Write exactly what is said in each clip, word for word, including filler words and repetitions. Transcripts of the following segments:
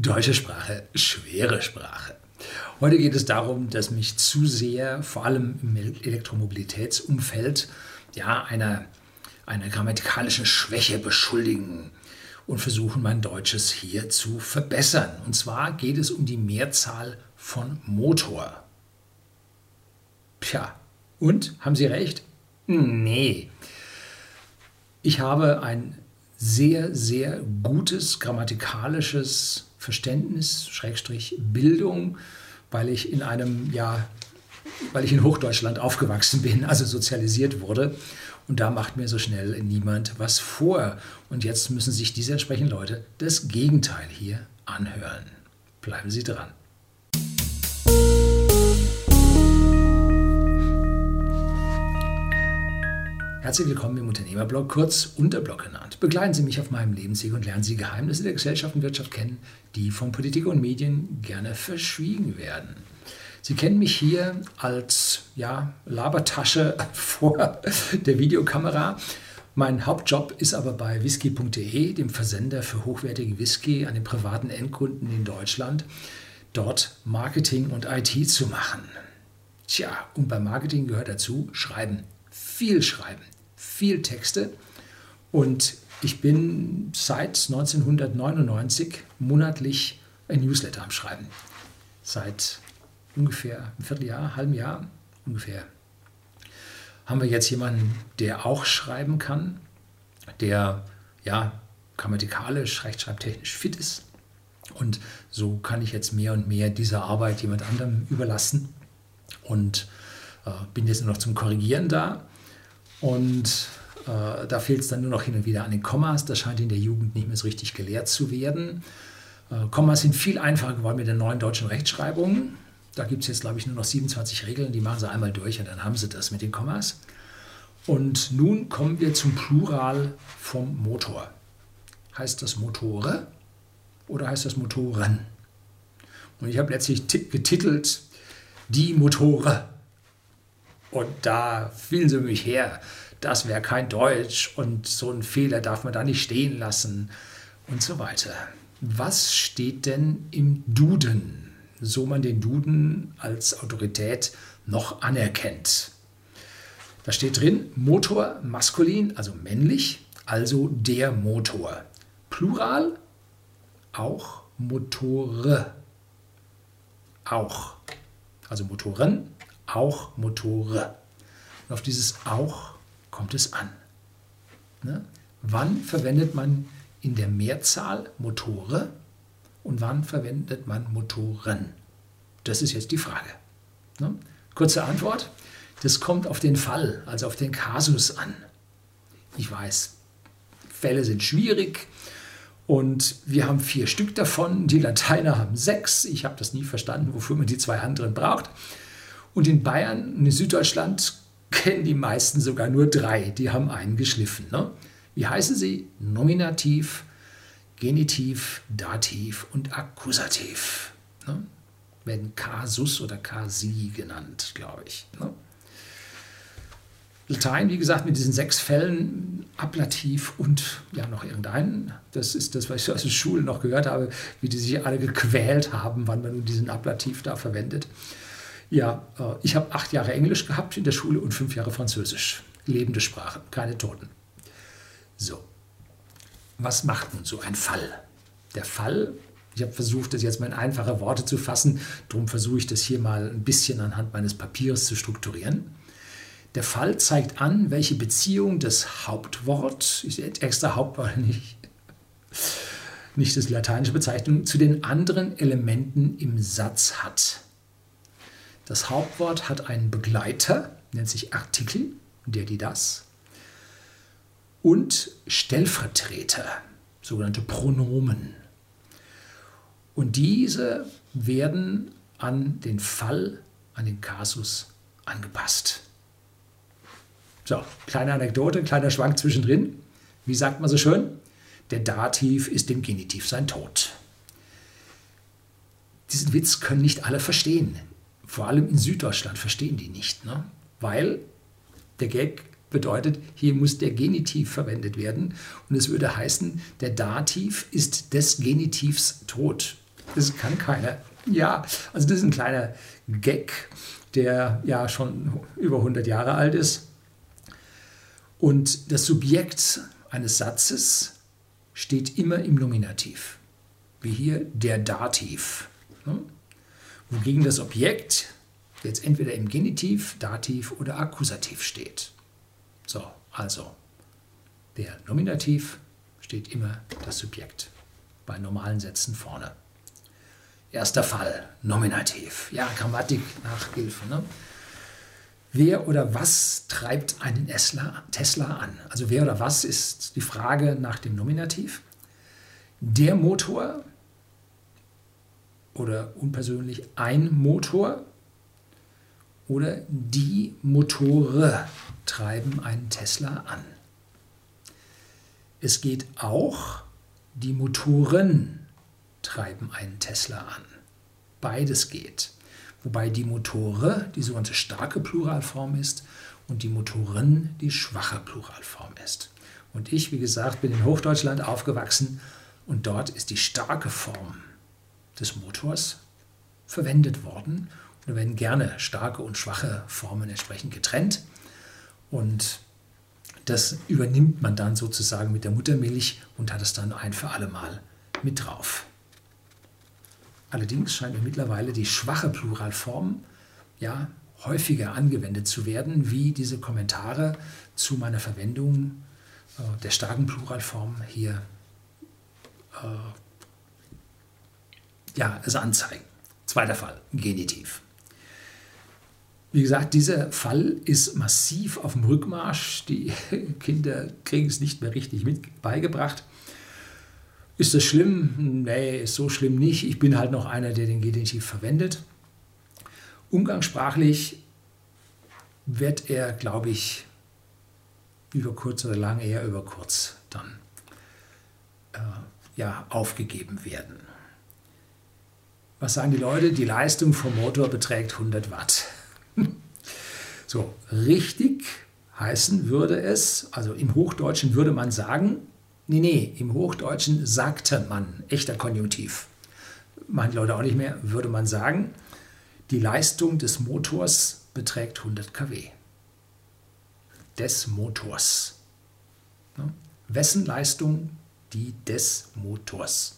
Deutsche Sprache, schwere Sprache. Heute geht es darum, dass mich zu sehr, vor allem im Elektromobilitätsumfeld, ja, einer, einer grammatikalischen Schwäche beschuldigen und versuchen, mein Deutsches hier zu verbessern. Und zwar geht es um die Mehrzahl von Motor. Tja, und? Haben Sie recht? Nee. Ich habe ein sehr, sehr gutes grammatikalisches Verständnis, Schrägstrich Bildung, weil ich in einem, ja, weil ich in Hochdeutschland aufgewachsen bin, also sozialisiert wurde. Und da macht mir so schnell niemand was vor. Und jetzt müssen sich diese entsprechenden Leute das Gegenteil hier anhören. Bleiben Sie dran. Herzlich willkommen im Unternehmerblog, kurz Unterblog genannt. Begleiten Sie mich auf meinem Lebensweg und lernen Sie Geheimnisse der Gesellschaft und Wirtschaft kennen, die von Politik und Medien gerne verschwiegen werden. Sie kennen mich hier als ja, Labertasche vor der Videokamera. Mein Hauptjob ist aber bei whisky punkt de, dem Versender für hochwertige Whisky an den privaten Endkunden in Deutschland, dort Marketing und I T zu machen. Tja, und beim Marketing gehört dazu Schreiben. Viel Schreiben, viel Texte, und ich bin seit neunzehnhundertneunundneunzig monatlich ein Newsletter am Schreiben. Seit ungefähr einem Vierteljahr, halbem Jahr ungefähr. Haben wir jetzt jemanden, der auch schreiben kann, der ja grammatikalisch, rechtschreibtechnisch fit ist, und so kann ich jetzt mehr und mehr diese Arbeit jemand anderem überlassen und äh, bin jetzt nur noch zum Korrigieren da. Und äh, da fehlt es dann nur noch hin und wieder an den Kommas. Das scheint in der Jugend nicht mehr so richtig gelehrt zu werden. Äh, Kommas sind viel einfacher geworden mit der neuen deutschen Rechtschreibung. Da gibt es jetzt, glaube ich, nur noch siebenundzwanzig Regeln. Die machen sie einmal durch und dann haben sie das mit den Kommas. Und nun kommen wir zum Plural vom Motor. Heißt das Motore oder heißt das Motoren? Und ich habe letztlich getitelt die Motore. Und da fielen sie mich her, das wäre kein Deutsch und so einen Fehler darf man da nicht stehen lassen und so weiter. Was steht denn im Duden, so man den Duden als Autorität noch anerkennt? Da steht drin, Motor maskulin, also männlich, also der Motor. Plural, auch Motore. Auch, also Motoren. Auch Motore. Und auf dieses auch kommt es an. Ne? Wann verwendet man in der Mehrzahl Motore und wann verwendet man Motoren? Das ist jetzt die Frage. Ne? Kurze Antwort, das kommt auf den Fall, also auf den Kasus an. Ich weiß, Fälle sind schwierig und wir haben vier Stück davon. Die Lateiner haben sechs. Ich habe das nie verstanden, wofür man die zwei anderen braucht. Und in Bayern und in Süddeutschland kennen die meisten sogar nur drei. Die haben einen geschliffen. Ne? Wie heißen sie? Nominativ, Genitiv, Dativ und Akkusativ. Ne? Werden Kasus oder Kasi genannt, glaube ich. Ne? Latein, wie gesagt, mit diesen sechs Fällen, Ablativ und ja noch irgendeinen. Das ist das, was ich aus der Schule noch gehört habe, wie die sich alle gequält haben, wann man diesen Ablativ da verwendet. Ja, ich habe acht Jahre Englisch gehabt in der Schule und fünf Jahre Französisch. Lebende Sprache, keine Toten. So, was macht nun so ein Fall? Der Fall, ich habe versucht, das jetzt mal in einfache Worte zu fassen, darum versuche ich das hier mal ein bisschen anhand meines Papiers zu strukturieren. Der Fall zeigt an, welche Beziehung das Hauptwort, ich extra Hauptwort nicht, nicht das lateinische Bezeichnung, zu den anderen Elementen im Satz hat. Das Hauptwort hat einen Begleiter, nennt sich Artikel, der, die, das, und Stellvertreter, sogenannte Pronomen. Und diese werden an den Fall, an den Kasus angepasst. So, kleine Anekdote, kleiner Schwank zwischendrin. Wie sagt man so schön? Der Dativ ist dem Genitiv sein Tod. Diesen Witz können nicht alle verstehen. Vor allem in Süddeutschland verstehen die nicht, ne? Weil der Gag bedeutet, hier muss der Genitiv verwendet werden und es würde heißen, der Dativ ist des Genitivs tot. Das kann keiner. Ja, also das ist ein kleiner Gag, der ja schon über hundert Jahre alt ist. Und das Subjekt eines Satzes steht immer im Nominativ, wie hier der Dativ. Wogegen das Objekt jetzt entweder im Genitiv, Dativ oder Akkusativ steht. So, also der Nominativ steht immer das Subjekt, bei normalen Sätzen vorne. Erster Fall, Nominativ. Ja, Grammatik Nachhilfe. Ne? Wer oder was treibt einen Tesla, Tesla an? Also wer oder was ist die Frage nach dem Nominativ. Der Motor oder unpersönlich ein Motor oder die Motore treiben einen Tesla an. Es geht auch, die Motoren treiben einen Tesla an. Beides geht. Wobei die Motore die sogenannte starke Pluralform ist und die Motoren die schwache Pluralform ist. Und ich, wie gesagt, bin in Hochdeutschland aufgewachsen und dort ist die starke Form des Motors verwendet worden. Und da werden gerne starke und schwache Formen entsprechend getrennt. Und das übernimmt man dann sozusagen mit der Muttermilch und hat es dann ein für alle Mal mit drauf. Allerdings scheint mir mittlerweile die schwache Pluralform ja, häufiger angewendet zu werden, wie diese Kommentare zu meiner Verwendung äh, der starken Pluralform hier äh, ja, es anzeigen. Zweiter Fall, Genitiv. Wie gesagt, dieser Fall ist massiv auf dem Rückmarsch. Die Kinder kriegen es nicht mehr richtig mit beigebracht. Ist das schlimm? Nee, ist so schlimm nicht. Ich bin halt noch einer, der den Genitiv verwendet. Umgangssprachlich wird er, glaube ich, über kurz oder lang, eher über kurz dann äh, ja, aufgegeben werden. Was sagen die Leute? Die Leistung vom Motor beträgt hundert Watt. So, richtig heißen würde es, also im Hochdeutschen würde man sagen, nee, nee, im Hochdeutschen sagte man, echter Konjunktiv, meinen die Leute auch nicht mehr, würde man sagen, die Leistung des Motors beträgt hundert Kilowatt. Des Motors. Ja? Wessen Leistung? Die des Motors.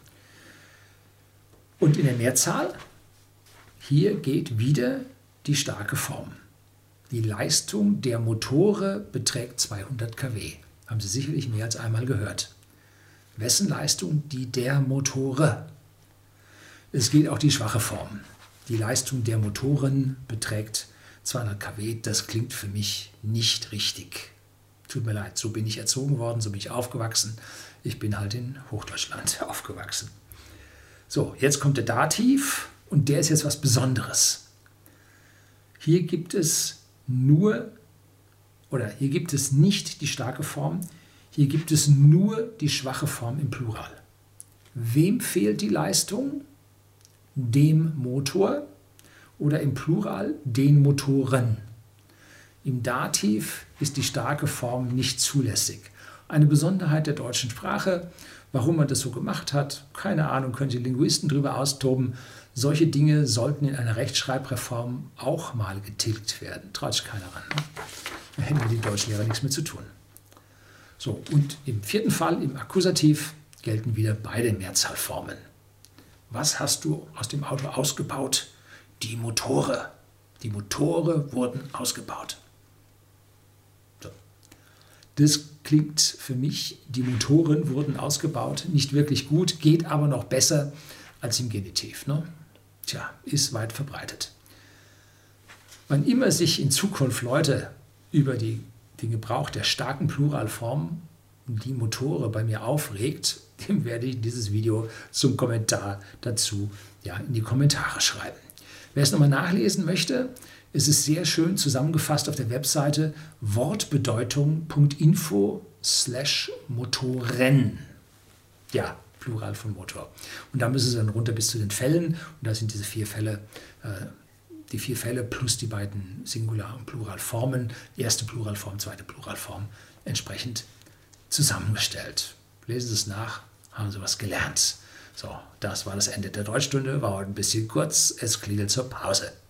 Und in der Mehrzahl, hier geht wieder die starke Form. Die Leistung der Motore beträgt zweihundert Kilowatt. Haben Sie sicherlich mehr als einmal gehört. Wessen Leistung? Die der Motore. Es geht auch die schwache Form. Die Leistung der Motoren beträgt zweihundert Kilowatt. Das klingt für mich nicht richtig. Tut mir leid, so bin ich erzogen worden, so bin ich aufgewachsen. Ich bin halt in Hochdeutschland aufgewachsen. So, jetzt kommt der Dativ und der ist jetzt was Besonderes. Hier gibt es nur, oder hier gibt es nicht die starke Form, hier gibt es nur die schwache Form im Plural. Wem fehlt die Leistung? Dem Motor oder im Plural den Motoren. Im Dativ ist die starke Form nicht zulässig. Eine Besonderheit der deutschen Sprache. Warum man das so gemacht hat, keine Ahnung, können die Linguisten darüber austoben. Solche Dinge sollten in einer Rechtschreibreform auch mal getilgt werden. Traut sich keiner ran. Ne? Da hätten die Deutschlehrer nichts mehr zu tun. So, und im vierten Fall, im Akkusativ, gelten wieder beide Mehrzahlformen. Was hast du aus dem Auto ausgebaut? Die Motore. Die Motore wurden ausgebaut. So. Das klingt für mich, die Motoren wurden ausgebaut, nicht wirklich gut, geht aber noch besser als im Genitiv. Ne? Tja, ist weit verbreitet. Wann immer sich in Zukunft Leute über die, den Gebrauch der starken Pluralform, die Motore, bei mir aufregt, dem werde ich dieses Video zum Kommentar dazu ja, in die Kommentare schreiben. Wer es nochmal nachlesen möchte, es ist sehr schön zusammengefasst auf der Webseite wortbedeutung.info slash Motoren. Ja, Plural von Motor. Und da müssen Sie dann runter bis zu den Fällen. Und da sind diese vier Fälle, äh, die vier Fälle plus die beiden Singular- und Pluralformen, erste Pluralform, zweite Pluralform, entsprechend zusammengestellt. Lesen Sie es nach, haben Sie was gelernt. So, das war das Ende der Deutschstunde. War heute ein bisschen kurz. Es klingelt zur Pause.